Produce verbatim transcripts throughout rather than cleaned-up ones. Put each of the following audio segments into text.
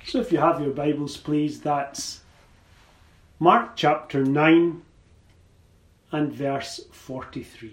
So if you have your Bibles, please, that's Mark chapter nine and verse forty-three.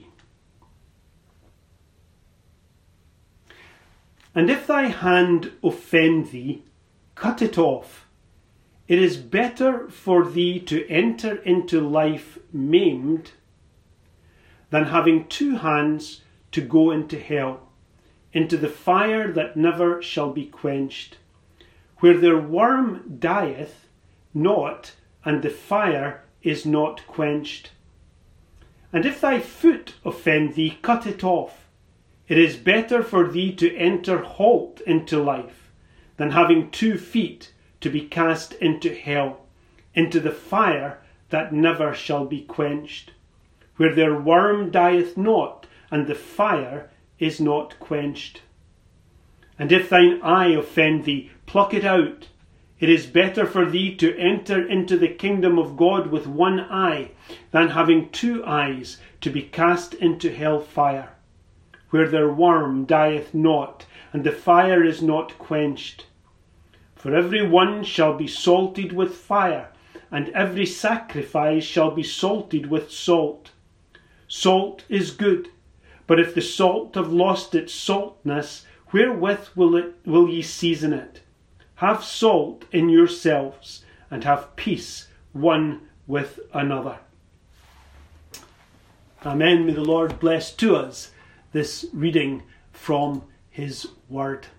And if thy hand offend thee, cut it off. It is better for thee to enter into life maimed than having two hands to go into hell, into the fire that never shall be quenched, where their worm dieth not, and the fire is not quenched. And if thy foot offend thee, cut it off. It is better for thee to enter halt into life, than having two feet to be cast into hell, into the fire that never shall be quenched, where their worm dieth not, and the fire is not quenched. And if thine eye offend thee, pluck it out. It is better for thee to enter into the kingdom of God with one eye, than having two eyes to be cast into hell fire, where their worm dieth not, and the fire is not quenched. For every one shall be salted with fire, and every sacrifice shall be salted with salt. Salt is good, but if the salt have lost its saltness, wherewith will it will ye season it? Have salt in yourselves, and have peace one with another. Amen. May the Lord bless to us this reading from his word.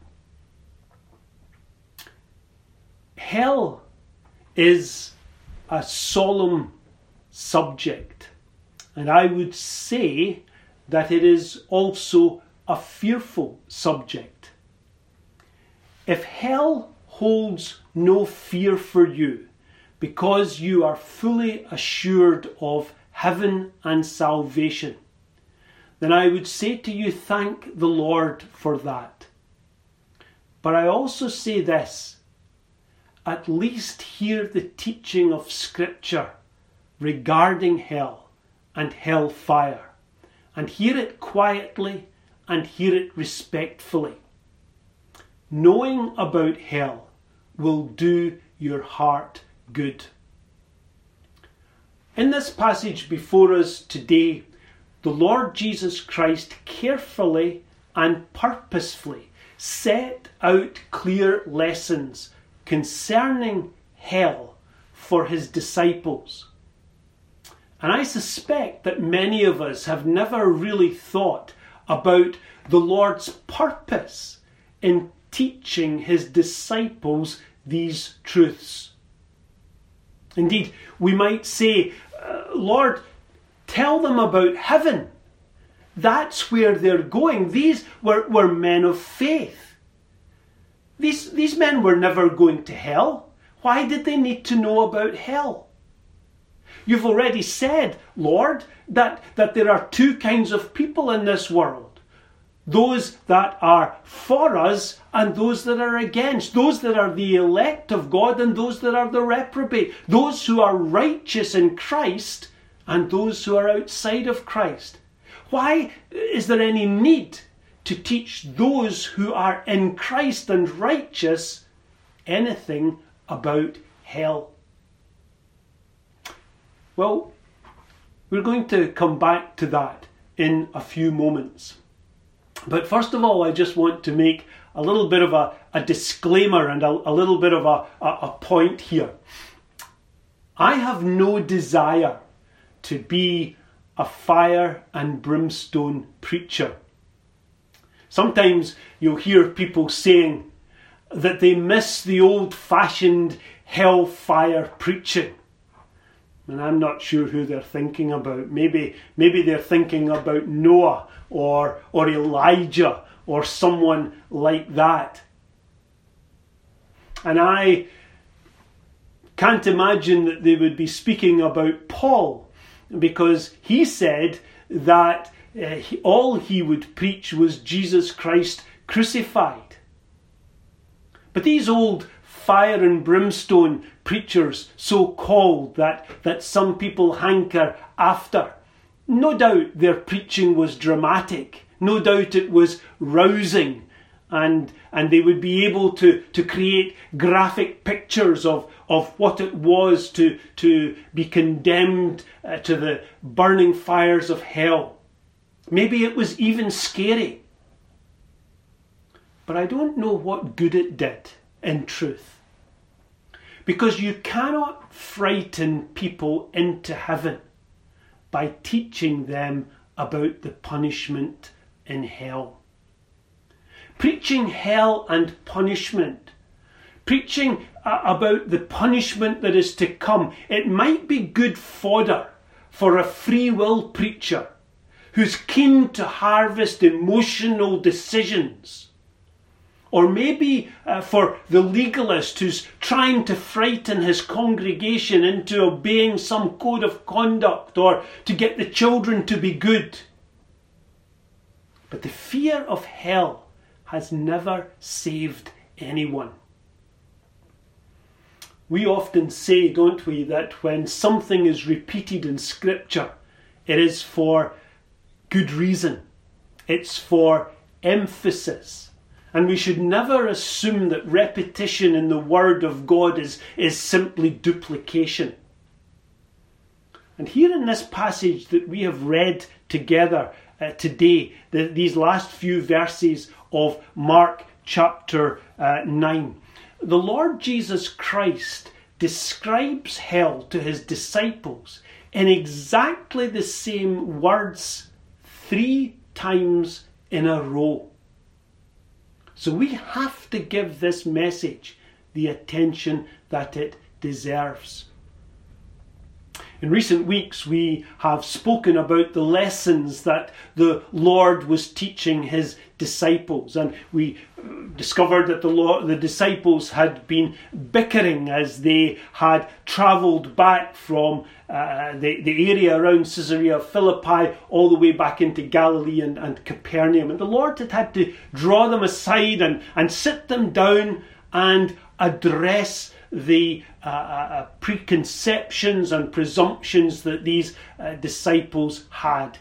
Hell is a solemn subject, and I would say that it is also a fearful subject. If hell holds no fear for you, because you are fully assured of heaven and salvation, then I would say to you, thank the Lord for that. But I also say this, at least hear the teaching of Scripture regarding hell and hellfire, and hear it quietly and hear it respectfully. Knowing about hell will do your heart good. In this passage before us today, the Lord Jesus Christ carefully and purposefully set out clear lessons concerning hell for his disciples. And I suspect that many of us have never really thought about the Lord's purpose in teaching his disciples these truths. Indeed, we might say, uh, Lord, tell them about heaven. That's where they're going. These were, were men of faith. These, these men were never going to hell. Why did they need to know about hell? You've already said, Lord, that, that there are two kinds of people in this world. Those that are for us and those that are against. Those that are the elect of God and those that are the reprobate. Those who are righteous in Christ and those who are outside of Christ. Why is there any need to teach those who are in Christ and righteous anything about hell? Well, we're going to come back to that in a few moments. But first of all, I just want to make a little bit of a, a disclaimer and a, a little bit of a, a, a point here. I have no desire to be a fire and brimstone preacher. Sometimes you'll hear people saying that they miss the old-fashioned hellfire preaching. And I'm not sure who they're thinking about. Maybe, maybe they're thinking about Noah or, or Elijah or someone like that. And I can't imagine that they would be speaking about Paul, because he said that uh, he, all he would preach was Jesus Christ crucified. But these old fire and brimstone preachers, so-called, that, that some people hanker after, no doubt their preaching was dramatic. No doubt it was rousing and and they would be able to, to create graphic pictures of, of what it was to, to be condemned uh, to the burning fires of hell. Maybe it was even scary. But I don't know what good it did in truth. Because you cannot frighten people into heaven by teaching them about the punishment in hell. Preaching hell and punishment, preaching uh, about the punishment that is to come, it might be good fodder for a free will preacher who's keen to harvest emotional decisions. Or maybe uh, for the legalist who's trying to frighten his congregation into obeying some code of conduct, or to get the children to be good. But the fear of hell has never saved anyone. We often say, don't we, that when something is repeated in Scripture, it is for good reason. It's for emphasis. And we should never assume that repetition in the Word of God is, is simply duplication. And here in this passage that we have read together uh, today, the, these last few verses of Mark chapter uh, nine, the Lord Jesus Christ describes hell to his disciples in exactly the same words three times in a row. So we have to give this message the attention that it deserves. In recent weeks, we have spoken about the lessons that the Lord was teaching his disciples, and we discovered that the Lord, the disciples had been bickering as they had travelled back from uh, the, the area around Caesarea Philippi all the way back into Galilee and, and Capernaum. And the Lord had had to draw them aside and, and sit them down and address the uh, uh, preconceptions and presumptions that these uh, disciples had.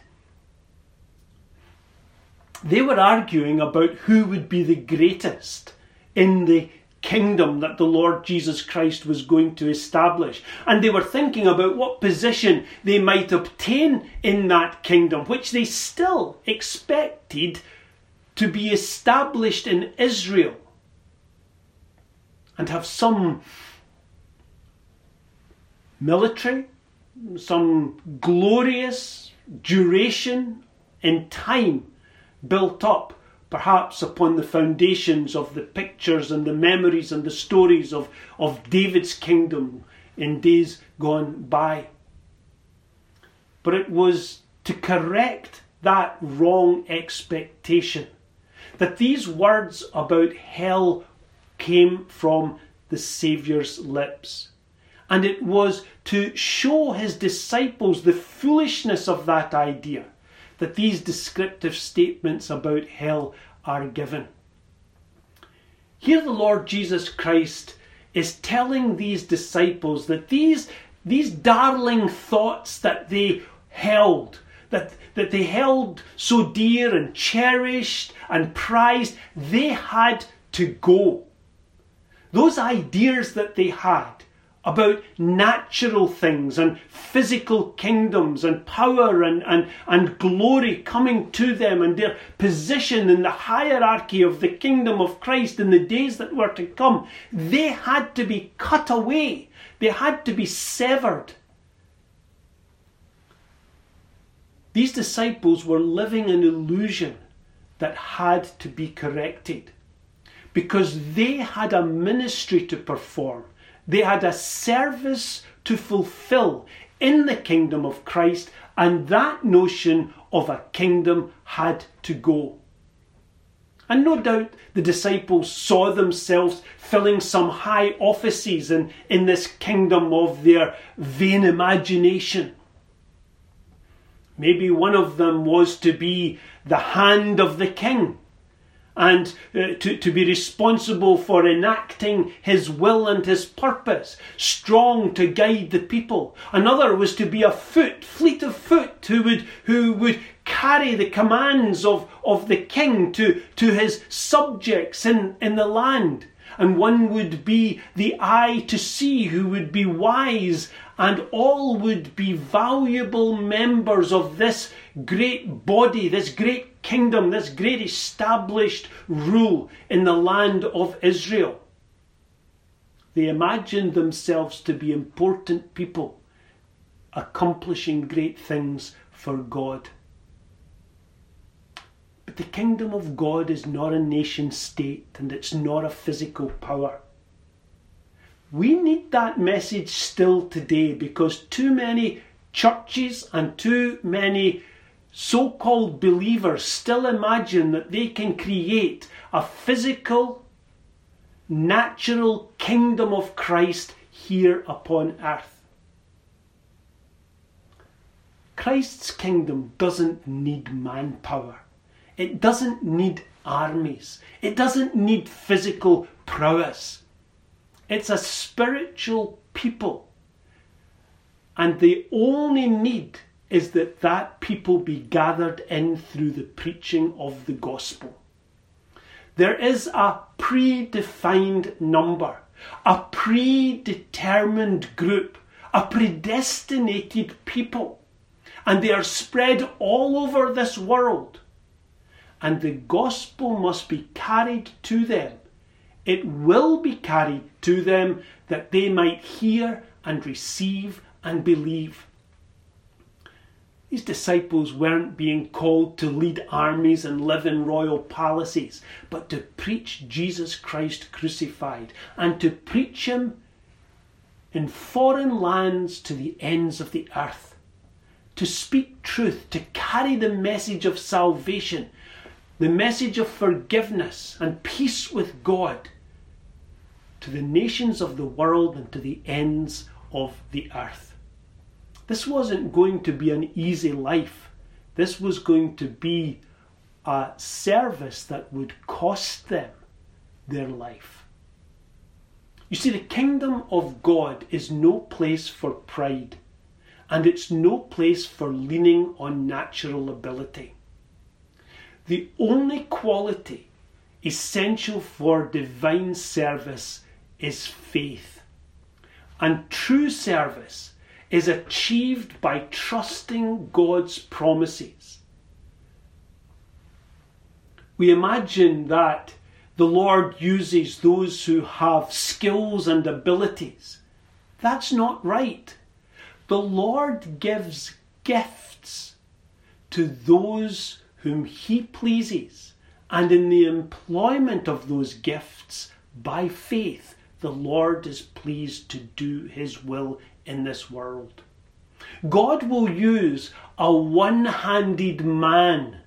They were arguing about who would be the greatest in the kingdom that the Lord Jesus Christ was going to establish. And they were thinking about what position they might obtain in that kingdom, which they still expected to be established in Israel and have some military, some glorious duration in time built up, perhaps upon the foundations of the pictures and the memories and the stories of, of David's kingdom in days gone by. But it was to correct that wrong expectation that these words about hell came from the Saviour's lips. And it was to show his disciples the foolishness of that idea that these descriptive statements about hell are given. Here the Lord Jesus Christ is telling these disciples that these, these darling thoughts that they held, that, that they held so dear and cherished and prized, they had to go. Those ideas that they had about natural things and physical kingdoms and power and, and, and glory coming to them and their position in the hierarchy of the kingdom of Christ in the days that were to come, they had to be cut away. They had to be severed. These disciples were living an illusion that had to be corrected because they had a ministry to perform. They had a service to fulfill in the kingdom of Christ, and that notion of a kingdom had to go. And no doubt the disciples saw themselves filling some high offices in, in this kingdom of their vain imagination. Maybe one of them was to be the hand of the king, and uh, to, to be responsible for enacting his will and his purpose, strong to guide the people. Another was to be a foot, fleet of foot, who would, who would carry the commands of, of the king to, to his subjects in, in the land. And one would be the eye to see, who would be wise, and all would be valuable members of this great body, this great kingdom, this great established rule in the land of Israel. They imagined themselves to be important people, accomplishing great things for God. But the kingdom of God is not a nation state, and it's not a physical power. We need that message still today, because too many churches and too many so-called believers still imagine that they can create a physical, natural kingdom of Christ here upon earth. Christ's kingdom doesn't need manpower. It doesn't need armies. It doesn't need physical prowess. It's a spiritual people. And the only need is that that people be gathered in through the preaching of the gospel. There is a predefined number, a predetermined group, a predestinated people. And they are spread all over this world. And the gospel must be carried to them. It will be carried to them that they might hear and receive and believe. These disciples weren't being called to lead armies and live in royal palaces, but to preach Jesus Christ crucified, and to preach him in foreign lands to the ends of the earth. To speak truth, to carry the message of salvation, the message of forgiveness and peace with God to the nations of the world and to the ends of the earth. This wasn't going to be an easy life. This was going to be a service that would cost them their life. You see, the kingdom of God is no place for pride, and it's no place for leaning on natural ability. The only quality essential for divine service is faith. And true service is achieved by trusting God's promises. We imagine that the Lord uses those who have skills and abilities. That's not right. The Lord gives gifts to those whom he pleases, and in the employment of those gifts, by faith, the Lord is pleased to do his will in this world. God will use a one-handed man,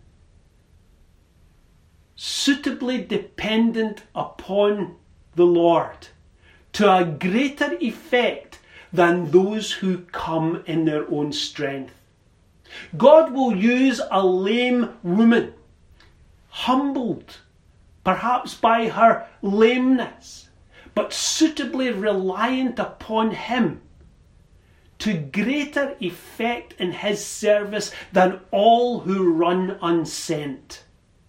suitably dependent upon the Lord, to a greater effect than those who come in their own strength. God will use a lame woman, humbled perhaps by her lameness, but suitably reliant upon him, to greater effect in his service than all who run unsent.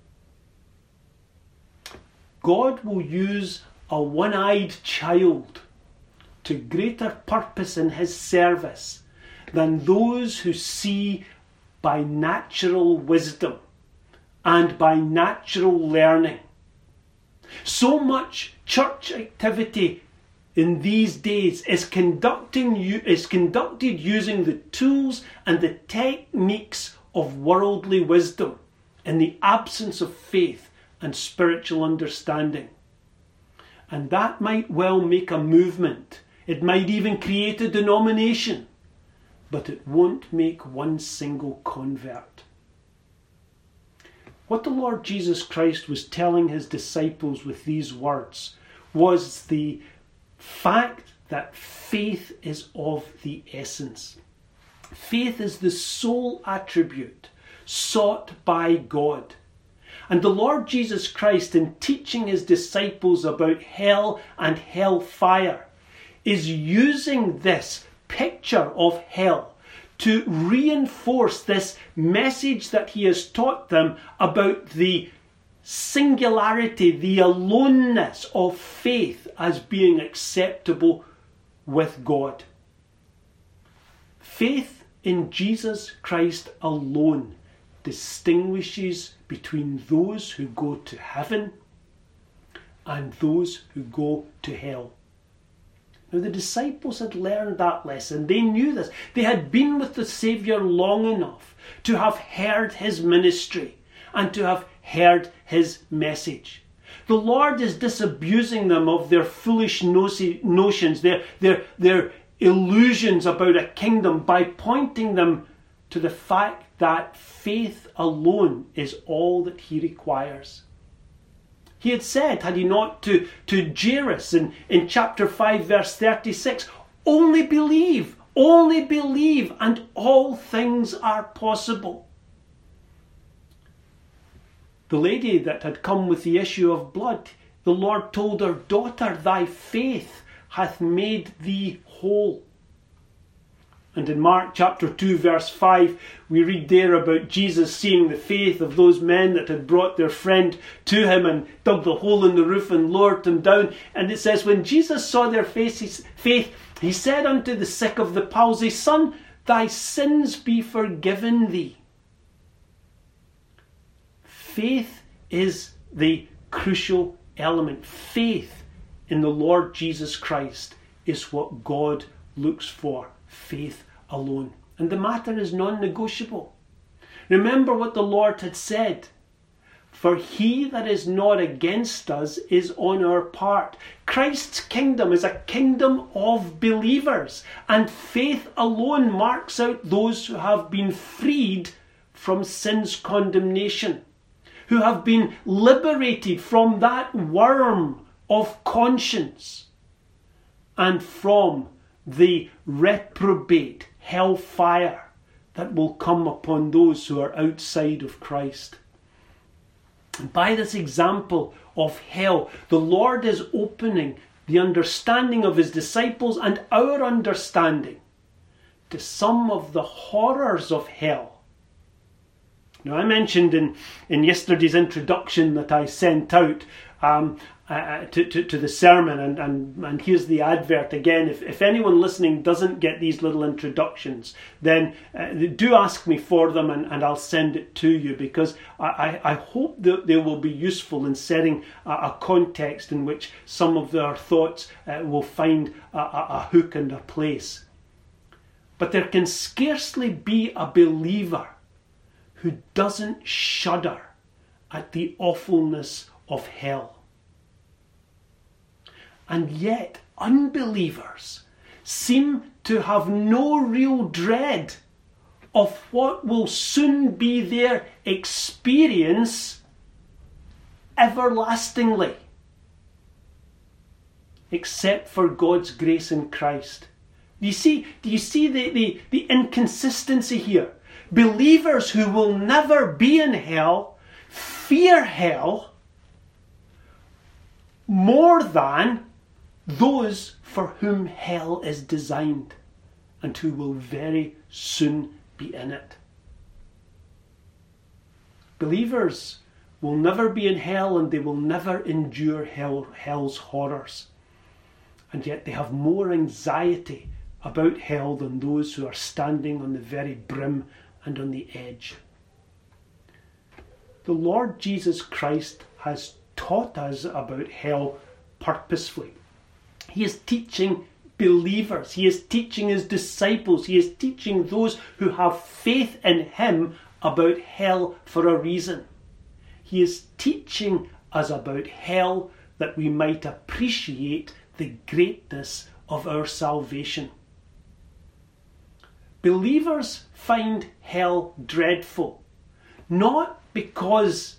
God will use a one-eyed child to greater purpose in his service than those who see by natural wisdom and by natural learning. So much church activity in these days is conducting is conducted using the tools and the techniques of worldly wisdom in the absence of faith and spiritual understanding. And that might well make a movement. It might even create a denomination, but it won't make one single convert. What the Lord Jesus Christ was telling his disciples with these words was the fact that faith is of the essence. Faith is the sole attribute sought by God. And the Lord Jesus Christ, in teaching his disciples about hell and hellfire, is using this picture of hell to reinforce this message that he has taught them about the singularity, the aloneness of faith as being acceptable with God. Faith in Jesus Christ alone distinguishes between those who go to heaven and those who go to hell. Now, the disciples had learned that lesson. They knew this. They had been with the Saviour long enough to have heard his ministry and to have heard his message. The Lord is disabusing them of their foolish notions, their, their, their illusions about a kingdom, by pointing them to the fact that faith alone is all that he requires. He had said, had he not, to, to Jairus in, in chapter five, verse thirty-six, only believe, only believe, and all things are possible. The lady that had come with the issue of blood, the Lord told her, daughter, thy faith hath made thee whole. And in Mark chapter two, verse five, we read there about Jesus seeing the faith of those men that had brought their friend to him and dug the hole in the roof and lowered him down. And it says, when Jesus saw their faces, faith, he said unto the sick of the palsy, son, thy sins be forgiven thee. Faith is the crucial element. Faith in the Lord Jesus Christ is what God looks for. Faith alone. And the matter is non-negotiable. Remember what the Lord had said. For he that is not against us is on our part. Christ's kingdom is a kingdom of believers. And faith alone marks out those who have been freed from sin's condemnation, who have been liberated from that worm of conscience and from the reprobate hellfire that will come upon those who are outside of Christ. And by this example of hell, the Lord is opening the understanding of his disciples and our understanding to some of the horrors of hell. Now, I mentioned in, in yesterday's introduction that I sent out um, uh, to, to, to the sermon, and, and, and here's the advert again. If, if anyone listening doesn't get these little introductions, then uh, do ask me for them and, and I'll send it to you, because I, I, I hope that they will be useful in setting a, a context in which some of their thoughts uh, will find a, a, a hook and a place. But there can scarcely be a believer who doesn't shudder at the awfulness of hell. And yet, unbelievers seem to have no real dread of what will soon be their experience everlastingly, except for God's grace in Christ. Do you see, do you see the, the, the inconsistency here? Believers who will never be in hell fear hell more than those for whom hell is designed and who will very soon be in it. Believers will never be in hell and they will never endure hell, hell's horrors. And yet they have more anxiety about hell than those who are standing on the very brim and on the edge. The Lord Jesus Christ has taught us about hell purposefully. He is teaching believers. He is teaching his disciples. He is teaching those who have faith in him about hell for a reason. He is teaching us about hell that we might appreciate the greatness of our salvation. Believers find hell dreadful, not because,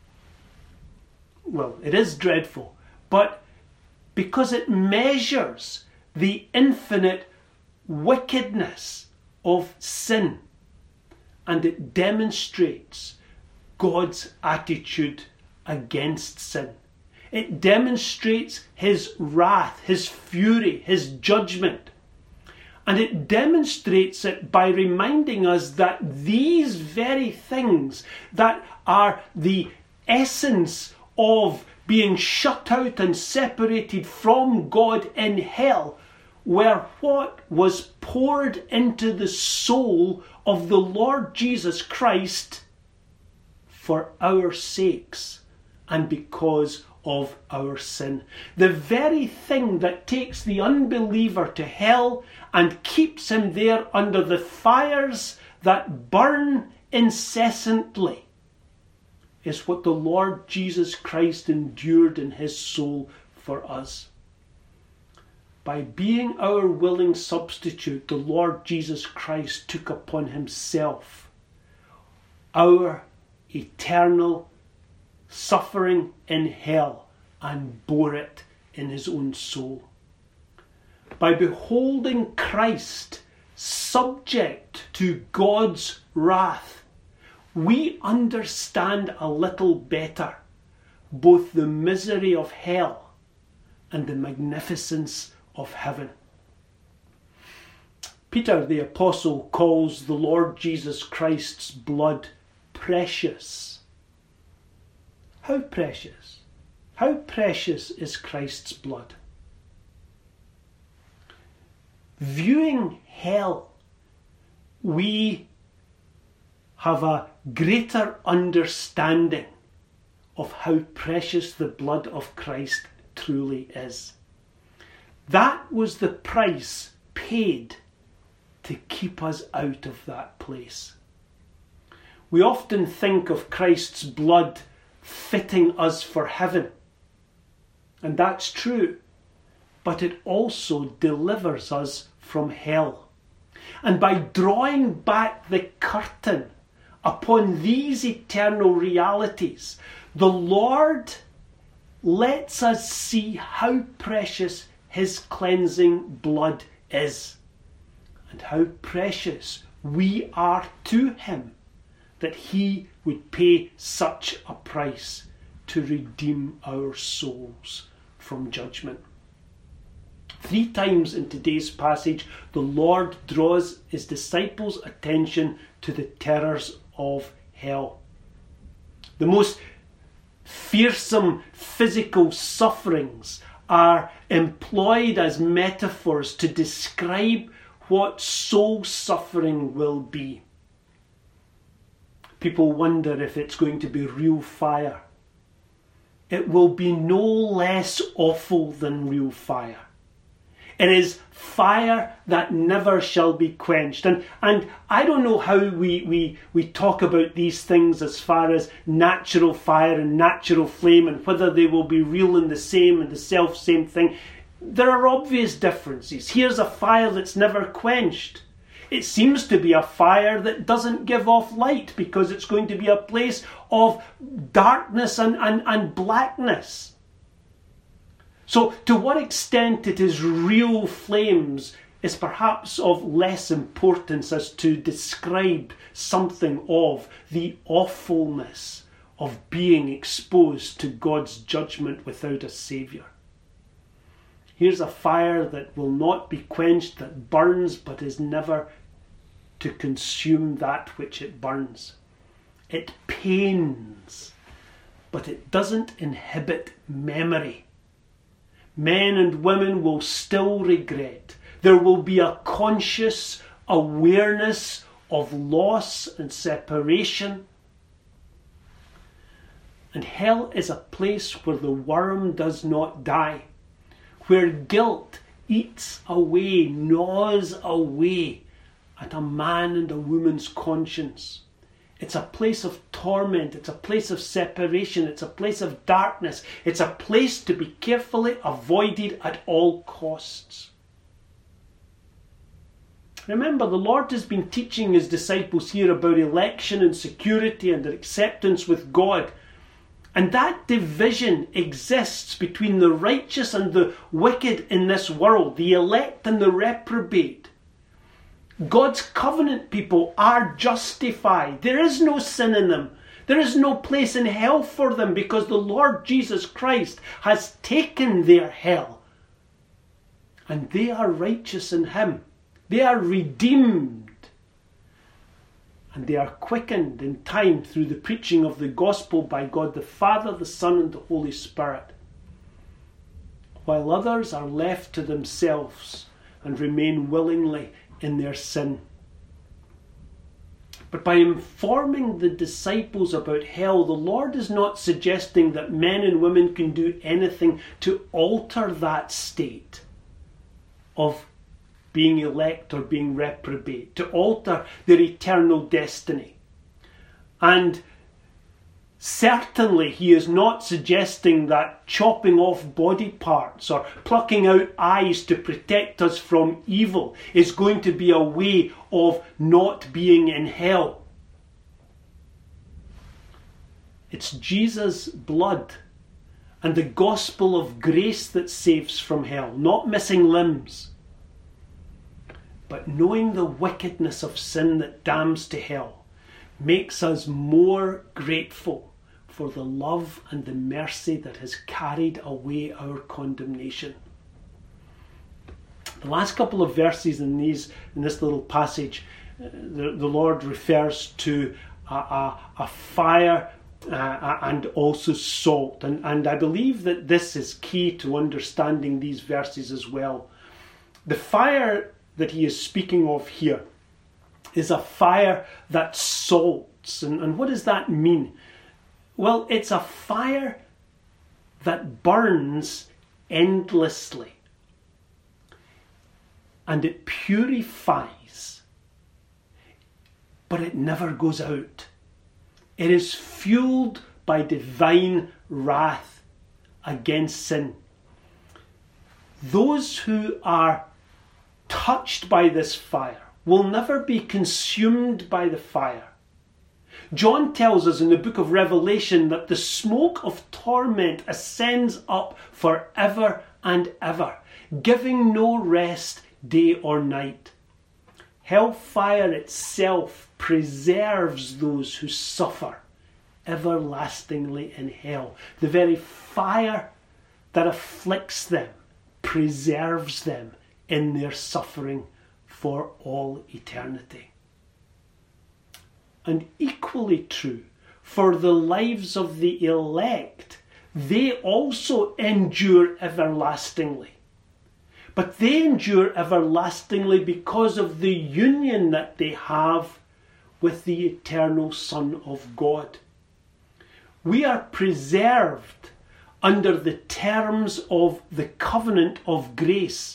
well, it is dreadful, but because it measures the infinite wickedness of sin, and it demonstrates God's attitude against sin. It demonstrates his wrath, his fury, his judgment. And it demonstrates it by reminding us that these very things that are the essence of being shut out and separated from God in hell were what was poured into the soul of the Lord Jesus Christ for our sakes and because of our sin. The very thing that takes the unbeliever to hell and keeps him there under the fires that burn incessantly is what the Lord Jesus Christ endured in his soul for us. By being our willing substitute, the Lord Jesus Christ took upon himself our eternal suffering in hell and bore it in his own soul. By beholding Christ subject to God's wrath, we understand a little better both the misery of hell and the magnificence of heaven. Peter the Apostle calls the Lord Jesus Christ's blood precious. How precious? How precious is Christ's blood? Viewing hell, we have a greater understanding of how precious the blood of Christ truly is. That was the price paid to keep us out of that place. We often think of Christ's blood fitting us for heaven, and that's true, but it also delivers us from hell. And by drawing back the curtain upon these eternal realities, the Lord lets us see how precious his cleansing blood is, and how precious we are to him that he would pay such a price to redeem our souls from judgment. Three times in today's passage, the Lord draws his disciples' attention to the terrors of hell. The most fearsome physical sufferings are employed as metaphors to describe what soul suffering will be. People wonder if it's going to be real fire. It will be no less awful than real fire. It is fire that never shall be quenched. And, and I don't know how we, we, we talk about these things as far as natural fire and natural flame and whether they will be real and the same and the self-same thing. There are obvious differences. Here's a fire that's never quenched. It seems to be a fire that doesn't give off light because it's going to be a place of darkness and, and, and blackness. So to what extent it is real flames is perhaps of less importance as to describe something of the awfulness of being exposed to God's judgment without a saviour. Here's a fire that will not be quenched, that burns but is never to consume that which it burns. It pains, but it doesn't inhibit memory. Men and women will still regret. There will be a conscious awareness of loss and separation. And hell is a place where the worm does not die, where guilt eats away, gnaws away at a man and a woman's conscience. It's a place of torment, it's a place of separation, it's a place of darkness, it's a place to be carefully avoided at all costs. Remember, the Lord has been teaching his disciples here about election and security and their acceptance with God. And that division exists between the righteous and the wicked in this world, the elect and the reprobate. God's covenant people are justified. There is no sin in them. There is no place in hell for them because the Lord Jesus Christ has taken their hell. And they are righteous in him. They are redeemed. And they are quickened in time through the preaching of the gospel by God the Father, the Son, and the Holy Spirit. While others are left to themselves and remain willingly in their sin. But by informing the disciples about hell, the Lord is not suggesting that men and women can do anything to alter that state of being elect or being reprobate, to alter their eternal destiny. And certainly he is not suggesting that chopping off body parts or plucking out eyes to protect us from evil is going to be a way of not being in hell. It's Jesus' blood and the gospel of grace that saves from hell, not missing limbs, but knowing the wickedness of sin that damns to hell makes us more grateful for the love and the mercy that has carried away our condemnation. The last couple of verses in these in this little passage, uh, the, the Lord refers to a, a, a fire uh, and also salt. And, and I believe that this is key to understanding these verses as well. The fire that he is speaking of here is a fire that salts. And, and what does that mean? Well, it's a fire that burns endlessly. And it purifies. But it never goes out. It is fueled by divine wrath against sin. Those who are touched by this fire will never be consumed by the fire. John tells us in the book of Revelation that the smoke of torment ascends up forever and ever, giving no rest day or night. Hellfire itself preserves those who suffer everlastingly in hell. The very fire that afflicts them preserves them in their suffering for all eternity. And equally true for the lives of the elect, they also endure everlastingly. But they endure everlastingly because of the union that they have with the eternal Son of God. We are preserved under the terms of the covenant of grace.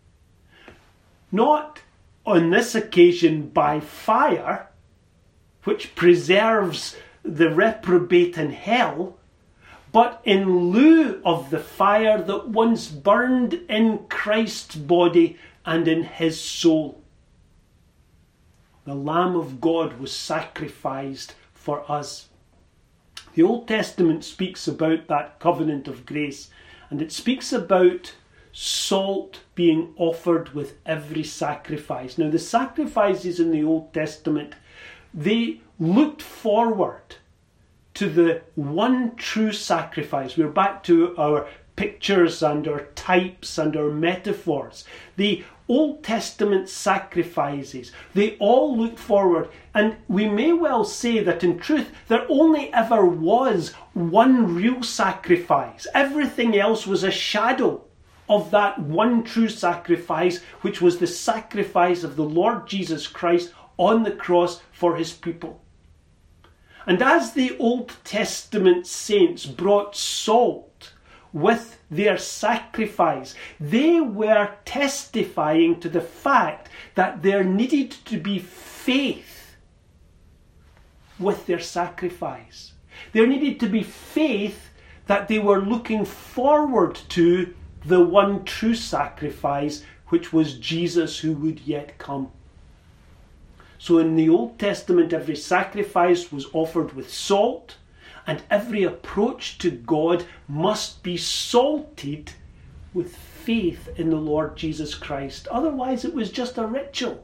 Not on this occasion by fire, which preserves the reprobate in hell, but in lieu of the fire that once burned in Christ's body and in his soul. The Lamb of God was sacrificed for us. The Old Testament speaks about that covenant of grace, and it speaks about salt being offered with every sacrifice. Now, the sacrifices in the Old Testament, they looked forward to the one true sacrifice. We're back to our pictures and our types and our metaphors. The Old Testament sacrifices, they all looked forward, and we may well say that in truth there only ever was one real sacrifice. Everything else was a shadow of that one true sacrifice, which was the sacrifice of the Lord Jesus Christ on the cross for his people. And as the Old Testament saints brought salt with their sacrifice, they were testifying to the fact that there needed to be faith with their sacrifice. There needed to be faith that they were looking forward to the one true sacrifice, which was Jesus who would yet come. So in the Old Testament, every sacrifice was offered with salt, and every approach to God must be salted with faith in the Lord Jesus Christ. Otherwise, it was just a ritual.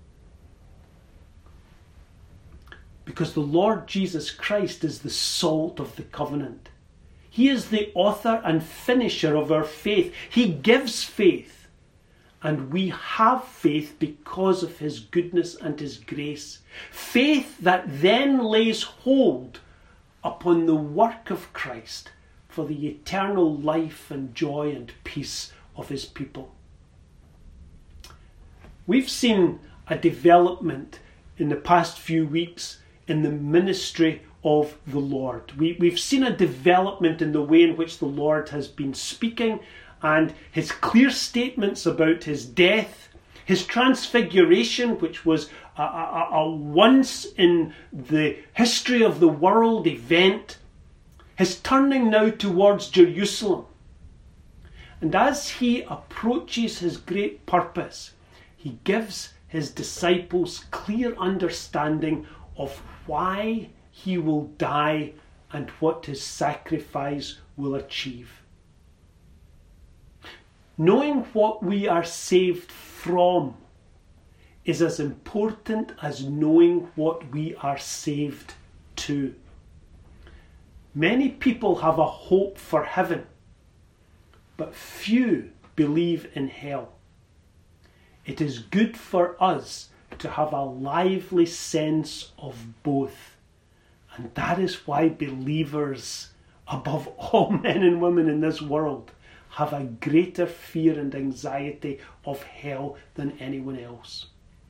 Because the Lord Jesus Christ is the salt of the covenant. He is the author and finisher of our faith. He gives faith. And we have faith because of his goodness and his grace. Faith that then lays hold upon the work of Christ for the eternal life and joy and peace of his people. We've seen a development in the past few weeks in the ministry of the Lord. We, we've seen a development in the way in which the Lord has been speaking, and his clear statements about his death, his transfiguration, which was a, a, a once in the history of the world event, his turning now towards Jerusalem. And as he approaches his great purpose, he gives his disciples clear understanding of why he will die and what his sacrifice will achieve. Knowing what we are saved from is as important as knowing what we are saved to. Many people have a hope for heaven, but few believe in hell. It is good for us to have a lively sense of both. And that is why believers, above all men and women in this world, have a greater fear and anxiety of hell than anyone else.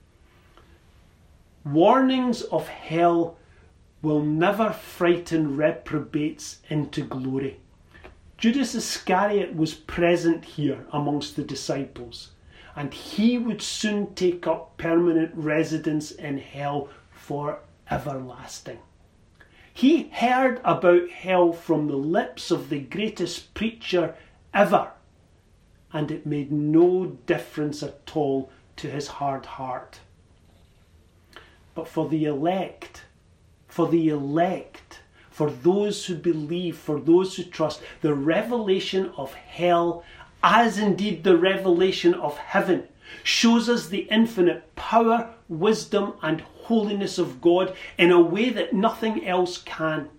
Warnings of hell will never frighten reprobates into glory. Judas Iscariot was present here amongst the disciples, and he would soon take up permanent residence in hell for everlasting. He heard about hell from the lips of the greatest preacher ever, and it made no difference at all to his hard heart. But for the elect, for the elect, for those who believe, for those who trust, the revelation of hell, as indeed the revelation of heaven, shows us the infinite power, wisdom, and holiness of God in a way that nothing else can.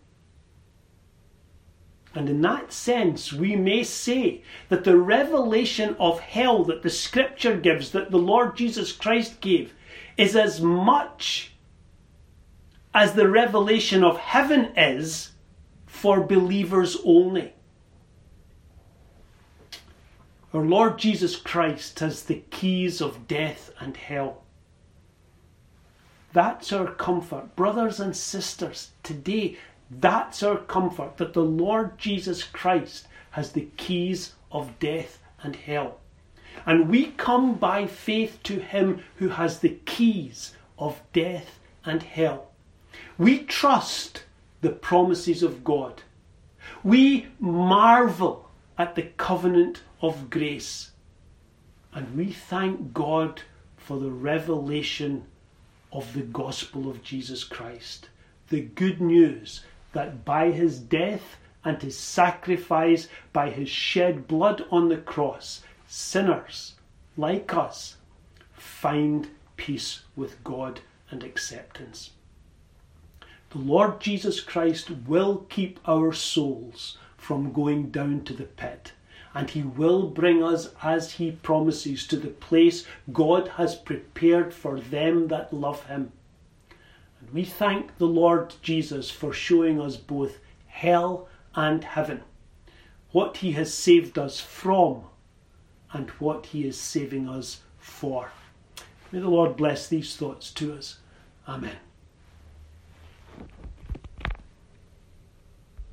And in that sense, we may say that the revelation of hell that the Scripture gives, that the Lord Jesus Christ gave, is as much as the revelation of heaven is for believers only. Our Lord Jesus Christ has the keys of death and hell. That's our comfort. Brothers and sisters, today, that's our comfort, that the Lord Jesus Christ has the keys of death and hell. And we come by faith to him who has the keys of death and hell. We trust the promises of God. We marvel at the covenant of grace. And we thank God for the revelation of the gospel of Jesus Christ. The good news that by his death and his sacrifice, by his shed blood on the cross, sinners like us find peace with God and acceptance. The Lord Jesus Christ will keep our souls from going down to the pit, and he will bring us, as he promises, to the place God has prepared for them that love him. And we thank the Lord Jesus for showing us both hell and heaven, what he has saved us from and what he is saving us for. May the Lord bless these thoughts to us. Amen.